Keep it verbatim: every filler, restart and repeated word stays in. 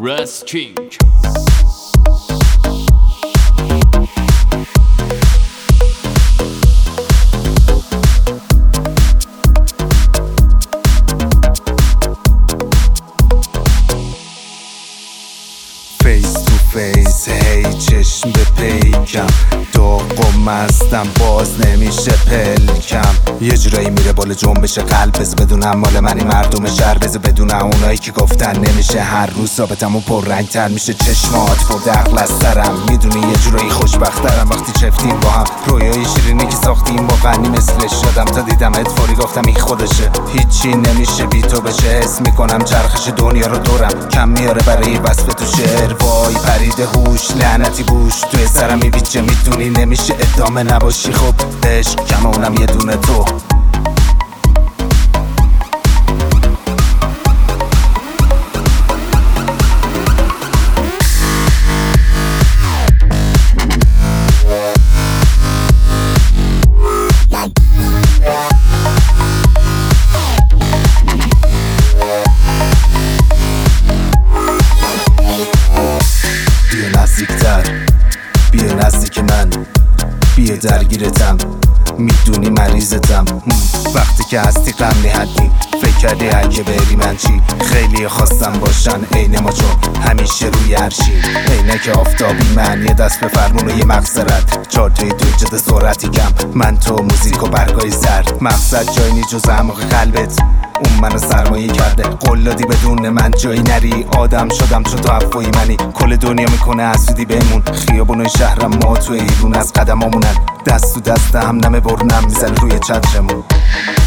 Resking. فیس تو فیس هی چشم به پیکم، داغ و مستم باز نمیشه پلکم. یه جورایی میره بالا جنبش قلب، بز بدونم مال منی مردم شهر، بز بدونم اونایی که گفتن نمیشه. هر روز ثابتم و پررنگ تر میشه، چشمات پر دقل از سرم. میدونی یه جورایی خوشبخترم وقتی چفتیم با هم، رویای شیرینی که ساختیم با غنی مثلش شدم. تا دیدمت فوری گفتم این خودشه، هیچی نمیشه بی تو بشه. حس میکنم چرخش دنیا رو دورم کم میاره برای وصف تو شعر. وای پریده هوش لعنتی بوش توی سرم میویچه، میدونی نمیشه ادامه نباشی. خب عشق کم اونم یه دونه تو. بیا نزدیک من، بیا درگیرتم، میدونی مریضتم. وقتی که هستی غم نهدی، فکر کردی اگه بری من چی؟ خیلی خواستم باشن عین ما چون همیشه روی عرشی. عینک آفتابی من، یه دست به فرمون و یه مغزرت، چار توی دو جد سرعتی کم، من تو موزیک و برگای زرد. مقصد جایی نی جز اعماق قلبت، اون منو سرمایه کرده. قلادی بدون من جایی نری، آدم شدم چون تو هفایی منی. کل دنیا میکنه حسودی بهمون، خیابونای شهرم ما تو ایرون از قدمامونن. دست تو دست هم نمه برنم میزن روی چترمون.